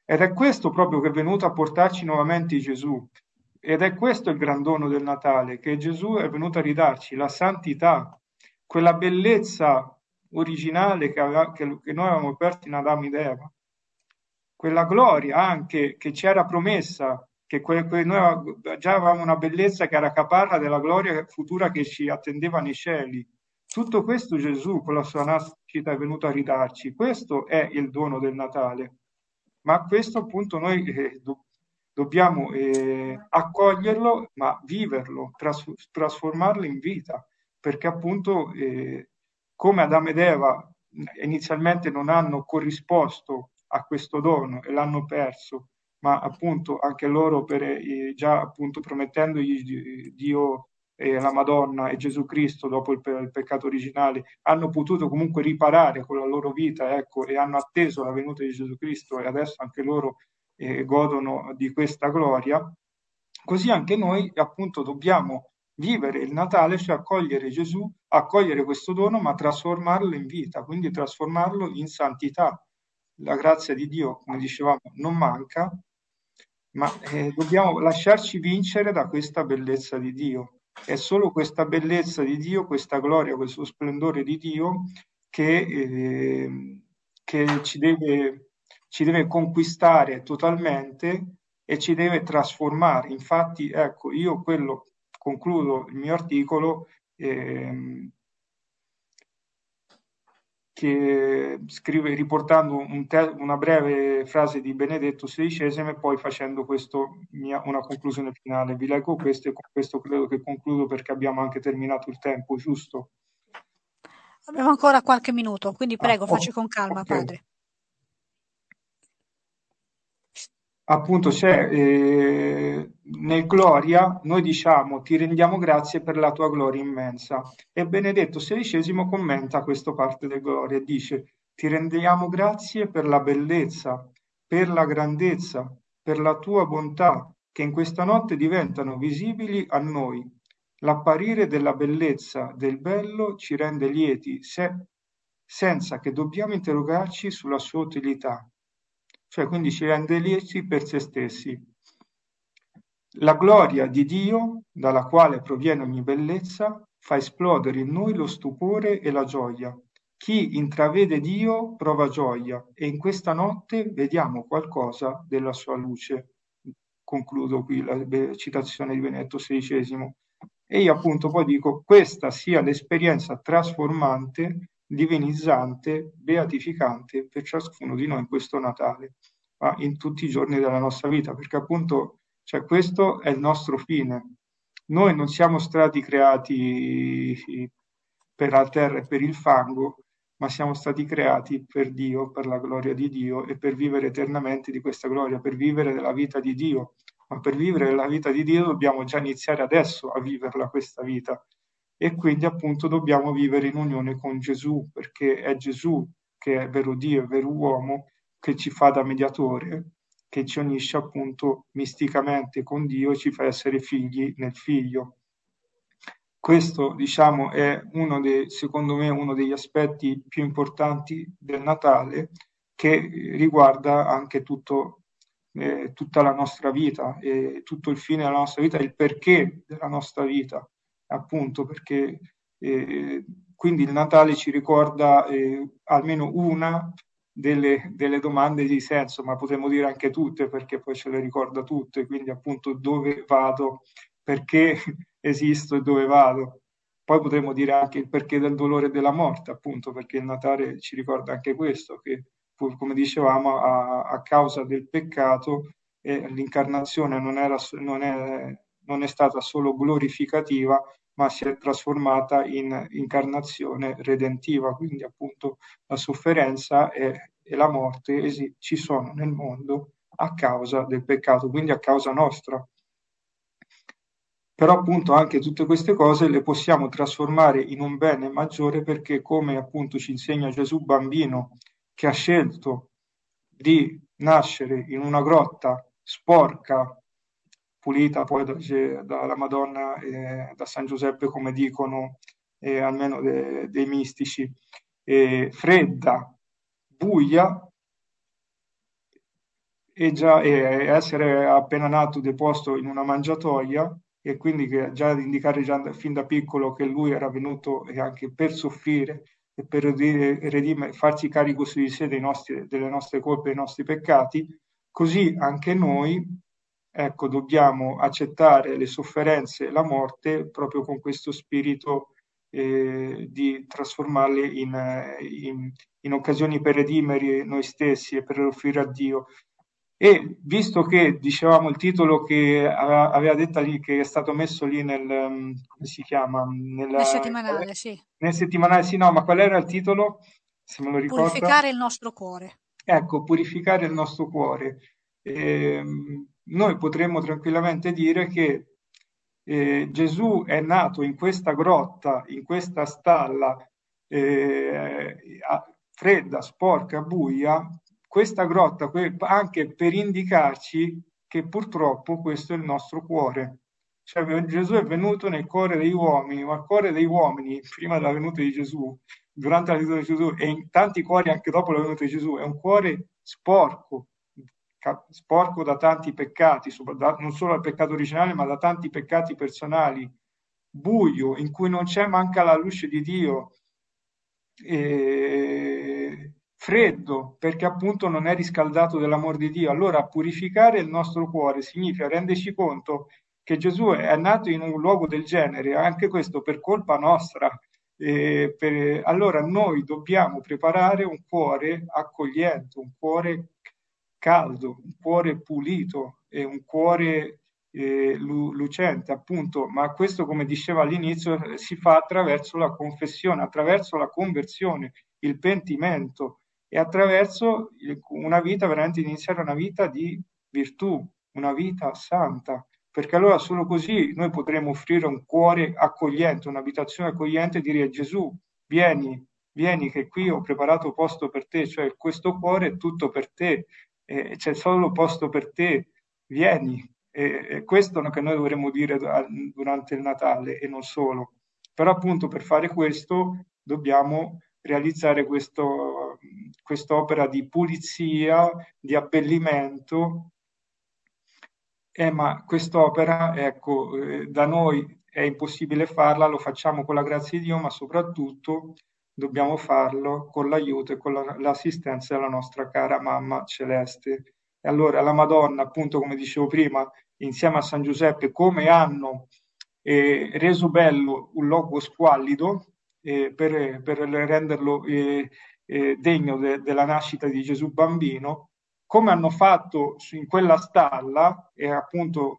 [SPEAKER 2] Ed è questo proprio che è venuto a portarci nuovamente Gesù. Ed è questo il gran dono del Natale, che Gesù è venuto a ridarci la santità, quella bellezza originale che noi avevamo perso in Adamo ed Eva, quella gloria anche che ci era promessa, che noi già avevamo una bellezza che era caparra della gloria futura che ci attendeva nei cieli. Tutto questo Gesù con la sua nascita è venuto a ridarci. Questo è il dono del Natale. Ma questo appunto noi dobbiamo accoglierlo, ma viverlo, trasformarlo in vita, perché appunto come Adamo ed Eva inizialmente non hanno corrisposto a questo dono e l'hanno perso, ma appunto anche loro già appunto promettendogli Dio e la Madonna e Gesù Cristo dopo il peccato originale hanno potuto comunque riparare con la loro vita, ecco, e hanno atteso la venuta di Gesù Cristo e adesso anche loro godono di questa gloria. Così anche noi appunto dobbiamo vivere il Natale, cioè accogliere Gesù, accogliere questo dono, ma trasformarlo in vita, quindi trasformarlo in santità. La grazia di Dio, come dicevamo, non manca, ma dobbiamo lasciarci vincere da questa bellezza di Dio. È solo questa bellezza di Dio, questa gloria, questo splendore di Dio che ci deve conquistare totalmente e ci deve trasformare. Infatti, ecco, io quello concludo il mio articolo che scrive riportando una breve frase di Benedetto XVI e poi facendo una conclusione finale. Vi leggo questo e con questo credo che concludo perché abbiamo anche terminato il tempo, giusto?
[SPEAKER 1] Abbiamo ancora qualche minuto, quindi prego, facci con calma,
[SPEAKER 2] ok.
[SPEAKER 1] padre.
[SPEAKER 2] Appunto c'è nel Gloria noi diciamo ti rendiamo grazie per la tua gloria immensa e Benedetto XVI commenta questa parte del Gloria e dice ti rendiamo grazie per la bellezza, per la grandezza, per la tua bontà che in questa notte diventano visibili a noi. L'apparire della bellezza, del bello ci rende lieti senza che dobbiamo interrogarci sulla sua utilità, cioè quindi ci rende lieti per se stessi. La gloria di Dio, dalla quale proviene ogni bellezza, fa esplodere in noi lo stupore e la gioia. Chi intravede Dio prova gioia e in questa notte vediamo qualcosa della sua luce. Concludo qui la citazione di Benedetto XVI. E io appunto poi dico questa sia l'esperienza trasformante, divinizzante, beatificante per ciascuno di noi in questo Natale, ma in tutti i giorni della nostra vita, perché appunto cioè, questo è il nostro fine. Noi non siamo stati creati per la terra e per il fango, ma siamo stati creati per Dio, per la gloria di Dio e per vivere eternamente di questa gloria, per vivere della vita di Dio. Ma per vivere la vita di Dio dobbiamo già iniziare adesso a viverla questa vita. E quindi appunto dobbiamo vivere in unione con Gesù, perché è Gesù che è vero Dio e vero uomo, che ci fa da mediatore, che ci unisce appunto misticamente con Dio e ci fa essere figli nel Figlio. Questo, diciamo, è secondo me, uno degli aspetti più importanti del Natale che riguarda anche tutta la nostra vita e tutto il fine della nostra vita, il perché della nostra vita, appunto perché quindi il Natale ci ricorda almeno una delle domande di senso, ma potremmo dire anche tutte perché poi ce le ricorda tutte, quindi appunto dove vado, perché esisto e dove vado. Poi potremmo dire anche il perché del dolore e della morte, appunto, perché il Natale ci ricorda anche questo, che come dicevamo, a causa del peccato l'incarnazione non è stata solo glorificativa, ma si è trasformata in incarnazione redentiva, quindi appunto la sofferenza e la morte ci sono nel mondo a causa del peccato, quindi a causa nostra. Però appunto anche tutte queste cose le possiamo trasformare in un bene maggiore perché come appunto ci insegna Gesù bambino che ha scelto di nascere in una grotta sporca, pulita poi dalla Madonna e da San Giuseppe come dicono almeno dei mistici, fredda, buia, e essere appena nato deposto in una mangiatoia, e quindi che già ad indicare già fin da piccolo che lui era venuto anche per soffrire e per farsi carico su di sé delle nostre colpe, dei nostri peccati. Così anche noi, ecco, dobbiamo accettare le sofferenze e la morte proprio con questo spirito di trasformarle in occasioni per redimere noi stessi e per offrire a Dio. E visto che dicevamo il titolo che aveva detto lì, che è stato messo lì come si chiama?
[SPEAKER 1] Nel settimanale, sì.
[SPEAKER 2] Nel settimanale, sì, no, ma qual era il titolo? Se me lo ricorda?
[SPEAKER 1] Purificare il nostro cuore.
[SPEAKER 2] Ecco, purificare il nostro cuore. Noi potremmo tranquillamente dire che Gesù è nato in questa grotta, in questa stalla fredda, sporca, buia, questa grotta anche per indicarci che purtroppo questo è il nostro cuore. Cioè, Gesù è venuto nel cuore degli uomini, ma il cuore degli uomini, prima della venuta di Gesù, durante la venuta di Gesù e in tanti cuori anche dopo la venuta di Gesù, è un cuore sporco, sporco da tanti peccati, non solo dal peccato originale, ma da tanti peccati personali, buio, in cui non c'è manca la luce di Dio, freddo, perché appunto non è riscaldato dall'amor di Dio. Allora, purificare il nostro cuore significa renderci conto che Gesù è nato in un luogo del genere, anche questo per colpa nostra. Allora noi dobbiamo preparare un cuore accogliente, un cuore caldo, un cuore pulito e un cuore lucente, appunto, ma questo, come diceva all'inizio, si fa attraverso la confessione, attraverso la conversione, il pentimento e attraverso una vita, veramente iniziare una vita di virtù, una vita santa, perché allora solo così noi potremo offrire un cuore accogliente, un'abitazione accogliente e dire Gesù, vieni, vieni che qui ho preparato posto per te, cioè questo cuore è tutto per te, c'è solo posto per te, vieni. È questo che noi dovremmo dire durante il Natale e non solo. Però appunto per fare questo dobbiamo realizzare quest'opera di pulizia, di abbellimento, ma quest'opera, ecco, da noi è impossibile farla, lo facciamo con la grazia di Dio, ma soprattutto dobbiamo farlo con l'aiuto e con l'assistenza della nostra cara mamma celeste. E allora la Madonna, appunto, come dicevo prima, insieme a San Giuseppe, come hanno reso bello un luogo squallido per renderlo degno della nascita di Gesù bambino, come hanno fatto in quella stalla, e appunto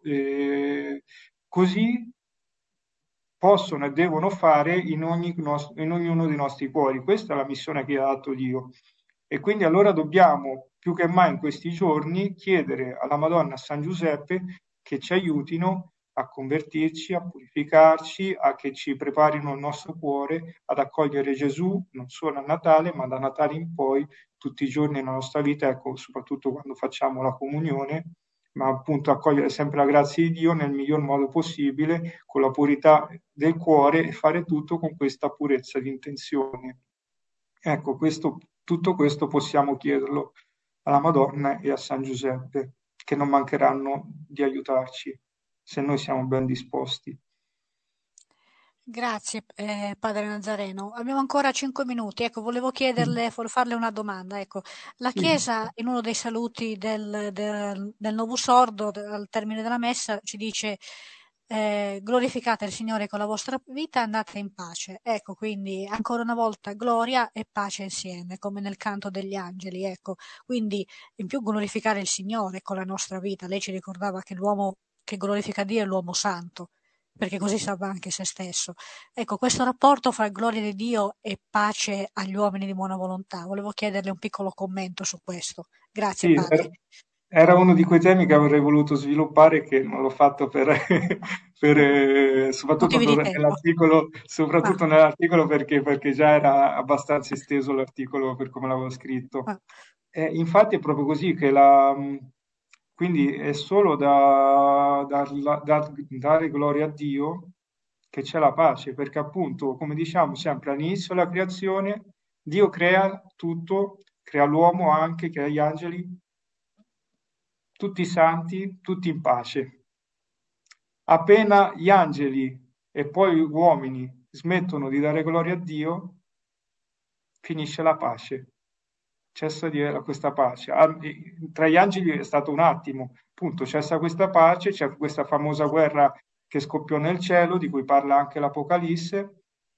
[SPEAKER 2] così possono e devono fare in ognuno dei nostri cuori. Questa è la missione che ha dato Dio. E quindi allora dobbiamo, più che mai in questi giorni, chiedere alla Madonna, a San Giuseppe, che ci aiutino a convertirci, a purificarci, a che ci preparino il nostro cuore ad accogliere Gesù, non solo a Natale, ma da Natale in poi, tutti i giorni nella nostra vita, ecco, soprattutto quando facciamo la comunione, ma appunto accogliere sempre la grazia di Dio nel miglior modo possibile, con la purità del cuore e fare tutto con questa purezza di intenzione. Ecco, tutto questo possiamo chiederlo alla Madonna e a San Giuseppe, che non mancheranno di aiutarci se noi siamo ben disposti.
[SPEAKER 1] Grazie, padre Nazareno. Abbiamo ancora 5 minuti. Ecco, volevo chiederle, farle una domanda. Ecco, la
[SPEAKER 2] Sì,
[SPEAKER 1] Chiesa, in uno dei saluti del Novus Ordo, al termine della messa, ci dice glorificate il Signore con la vostra vita, andate in pace. Ecco, quindi ancora una volta gloria e pace insieme, come nel canto degli angeli. Ecco, quindi in più glorificare il Signore con la nostra vita. Lei ci ricordava che l'uomo che glorifica Dio è l'uomo santo, perché così salva anche se stesso. Ecco, questo rapporto fra gloria di Dio e pace agli uomini di buona volontà. Volevo chiederle un piccolo commento su questo. Grazie,
[SPEAKER 2] sì,
[SPEAKER 1] padre.
[SPEAKER 2] era uno di quei temi che avrei voluto sviluppare, che non l'ho fatto soprattutto
[SPEAKER 1] Motivi di tempo. Ah,
[SPEAKER 2] soprattutto nell'articolo perché già era abbastanza esteso l'articolo per come l'avevo scritto.
[SPEAKER 1] ah.
[SPEAKER 2] Infatti è proprio così che quindi è solo dare gloria a Dio che c'è la pace, perché appunto, come diciamo sempre all'inizio della creazione, Dio crea tutto, crea l'uomo anche, crea gli angeli, tutti santi, tutti in pace. Appena gli angeli e poi gli uomini smettono di dare gloria a Dio, finisce la pace, cessa di questa pace. Tra gli angeli è stato un attimo, appunto, cessa questa pace, c'è questa famosa guerra che scoppiò nel cielo, di cui parla anche l'Apocalisse,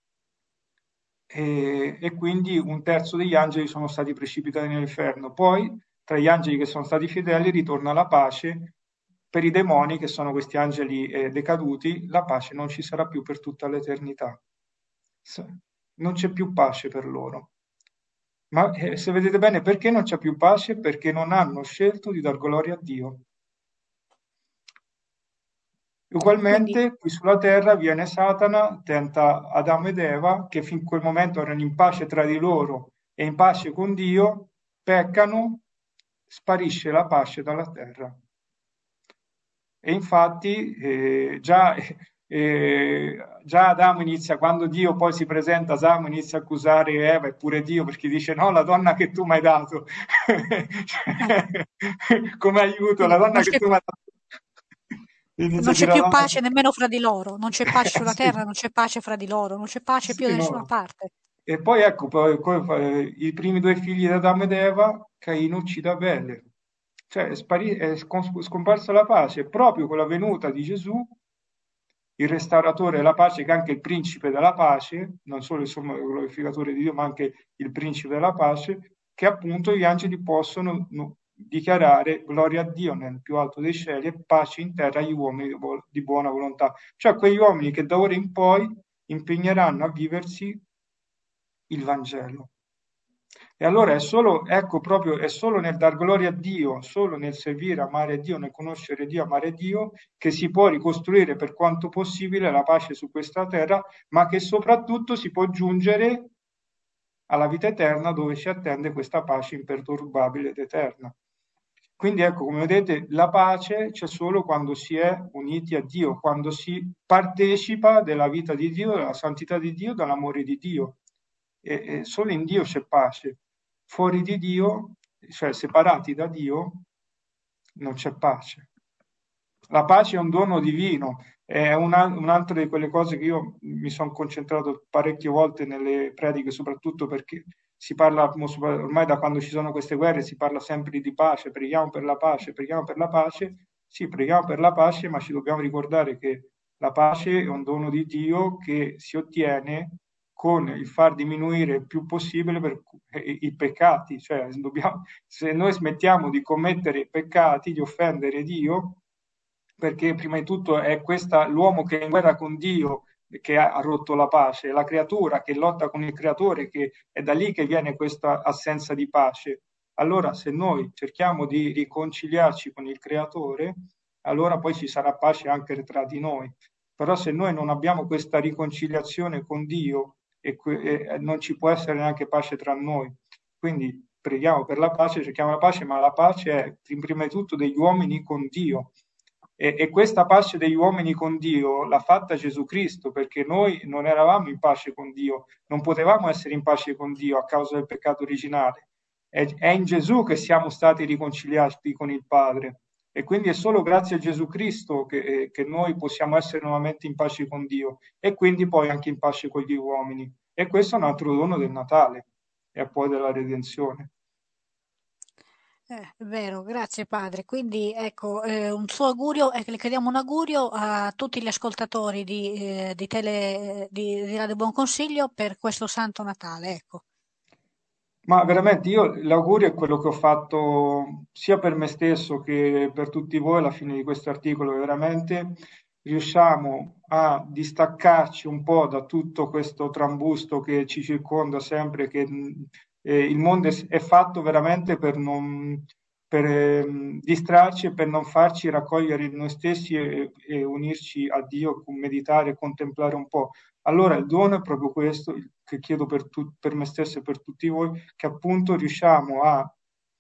[SPEAKER 2] e quindi un terzo degli angeli sono stati precipitati nell'inferno. Poi, tra gli angeli che sono stati fedeli, ritorna la pace. Per i demoni, che sono questi angeli decaduti, la pace non ci sarà più per tutta l'eternità. Non c'è più pace per loro. Ma se vedete bene, perché non c'è più pace? Perché non hanno scelto di dar gloria a Dio.
[SPEAKER 1] Quindi,
[SPEAKER 2] Ugualmente, qui sulla terra viene Satana, tenta Adamo ed Eva, che fin quel momento erano in pace tra di loro e in pace con Dio, peccano, sparisce la pace dalla terra. E infatti già Adamo inizia, quando Dio poi si presenta, Adamo inizia a accusare Eva e pure Dio perché dice no, la donna che tu mi hai dato,
[SPEAKER 1] eh,
[SPEAKER 2] come aiuto, la
[SPEAKER 1] quindi
[SPEAKER 2] donna che tu mi hai dato. Inizia
[SPEAKER 1] non
[SPEAKER 2] a
[SPEAKER 1] c'è
[SPEAKER 2] dire la
[SPEAKER 1] più
[SPEAKER 2] donna
[SPEAKER 1] pace nemmeno fra di loro, non c'è pace sulla
[SPEAKER 2] sì,
[SPEAKER 1] terra, non c'è pace fra di loro, non c'è pace più
[SPEAKER 2] sì,
[SPEAKER 1] da nessuna
[SPEAKER 2] no.
[SPEAKER 1] parte.
[SPEAKER 2] E poi ecco, i primi due figli di Adamo ed Eva, Caino uccide Abele. Cioè è scomparsa la pace proprio con la venuta di Gesù, il restauratore della pace, che è anche il principe della pace, non solo il sommo glorificatore di Dio, ma anche il principe della pace, che appunto gli angeli possono dichiarare gloria a Dio nel più alto dei cieli e pace in terra agli uomini di buona volontà. Cioè quegli uomini che da ora in poi impegneranno a viversi il Vangelo. E allora è solo, ecco proprio, è solo nel dar gloria a Dio, solo nel servire, amare Dio, nel conoscere Dio, amare Dio, che si può ricostruire per quanto possibile la pace su questa terra, ma che soprattutto si può giungere alla vita eterna dove ci attende questa pace imperturbabile ed eterna. Quindi ecco, come vedete, la pace c'è solo quando si è uniti a Dio, quando si partecipa della vita di Dio, della santità di Dio, dall'amore di Dio. E solo in Dio c'è pace. Fuori di Dio, cioè separati da Dio, non c'è pace. La pace è un dono divino, è un'altra di quelle cose che io mi sono concentrato parecchie volte nelle prediche, soprattutto perché si parla ormai da quando ci sono queste guerre, si parla sempre di pace, preghiamo per la pace, preghiamo per la pace. Sì, preghiamo per la pace, ma ci dobbiamo ricordare che la pace è un dono di Dio che si ottiene con il far diminuire il più possibile i peccati, cioè se noi smettiamo di commettere peccati, di offendere Dio, perché prima di tutto è l'uomo che è in guerra con Dio che ha rotto la pace, è la creatura che lotta con il creatore, che è da lì che viene questa assenza di pace. Allora, se noi cerchiamo di riconciliarci con il creatore, allora poi ci sarà pace anche tra di noi. Però se noi non abbiamo questa riconciliazione con Dio e non ci può essere neanche pace tra noi. Quindi preghiamo per la pace, cerchiamo la pace, ma la pace è prima di tutto degli uomini con Dio. E questa pace degli uomini con Dio l'ha fatta Gesù Cristo, perché noi non eravamo in pace con Dio, non potevamo essere in pace con Dio a causa del peccato originale. È in Gesù che siamo stati riconciliati con il Padre. E quindi è solo grazie a Gesù Cristo che noi possiamo essere nuovamente in pace con Dio e quindi poi anche in pace con gli uomini. E questo è un altro dono del Natale e poi della redenzione.
[SPEAKER 1] È vero, grazie padre. Quindi ecco, un suo augurio, le chiediamo un augurio a tutti gli ascoltatori di Radio Buon Consiglio per questo Santo Natale, ecco.
[SPEAKER 2] Ma veramente io l'augurio è quello che ho fatto sia per me stesso che per tutti voi alla fine di questo articolo, che veramente riusciamo a distaccarci un po' da tutto questo trambusto che ci circonda sempre, che il mondo è fatto veramente per distrarci e per non farci raccogliere in noi stessi e unirci a Dio, meditare e contemplare un po'. Allora il dono è proprio questo che chiedo per me stesso e per tutti voi, che appunto riusciamo a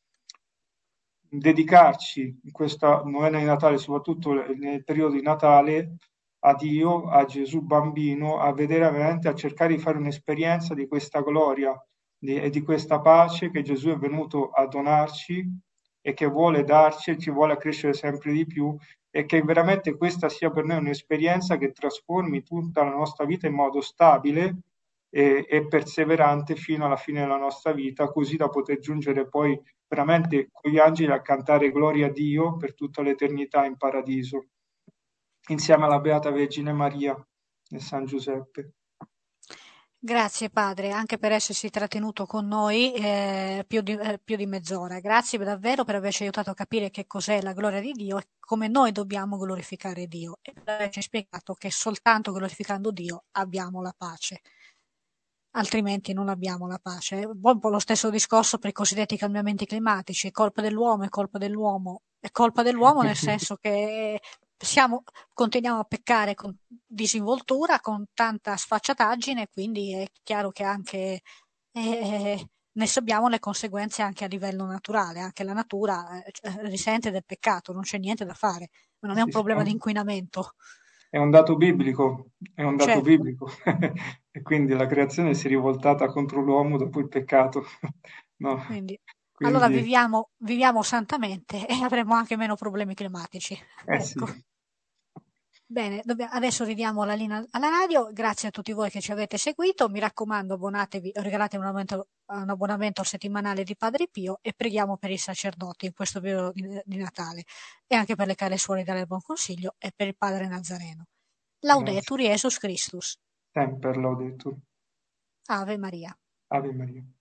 [SPEAKER 2] dedicarci in questa novena di Natale, soprattutto nel periodo di Natale, a Dio, a Gesù bambino, a vedere veramente, a cercare di fare un'esperienza di questa gloria e di questa pace che Gesù è venuto a donarci e che vuole darci e ci vuole accrescere sempre di più e che veramente questa sia per noi un'esperienza che trasformi tutta la nostra vita in modo stabile e perseverante fino alla fine della nostra vita, così da poter giungere poi veramente con gli angeli a cantare gloria a Dio per tutta l'eternità in paradiso, insieme alla Beata Vergine Maria e San Giuseppe.
[SPEAKER 1] Grazie Padre, anche per essersi trattenuto con noi più di mezz'ora. Grazie davvero per averci aiutato a capire che cos'è la gloria di Dio e come noi dobbiamo glorificare Dio e per averci spiegato che soltanto glorificando Dio abbiamo la pace, altrimenti non abbiamo la pace. È un po' lo stesso discorso per i cosiddetti cambiamenti climatici, è colpa dell'uomo, è colpa dell'uomo, è colpa dell'uomo nel senso che continuiamo a peccare con disinvoltura, con tanta sfacciataggine, quindi è chiaro che anche ne subiamo le conseguenze anche a livello naturale, anche la natura risente del peccato, non c'è niente da fare, ma non è un
[SPEAKER 2] Sì, sì,
[SPEAKER 1] problema di inquinamento,
[SPEAKER 2] è un dato biblico, è un dato
[SPEAKER 1] certo.
[SPEAKER 2] biblico. E quindi la creazione si è rivoltata contro l'uomo dopo il peccato. No,
[SPEAKER 1] Quindi, allora
[SPEAKER 2] quindi,
[SPEAKER 1] viviamo santamente e avremo anche meno problemi climatici.
[SPEAKER 2] eh sì,
[SPEAKER 1] Ecco. Bene, adesso ridiamo la linea alla radio. Grazie a tutti voi che ci avete seguito. Mi raccomando, abbonatevi, regalate un abbonamento settimanale di Padre Pio e preghiamo per i sacerdoti in questo periodo di Natale e anche per le care suore del Buon Consiglio e per il Padre Nazareno.
[SPEAKER 2] grazie.
[SPEAKER 1] Laudetur Jesus Christus.
[SPEAKER 2] Sempre l'ho detto.
[SPEAKER 1] Ave Maria.
[SPEAKER 2] Ave Maria.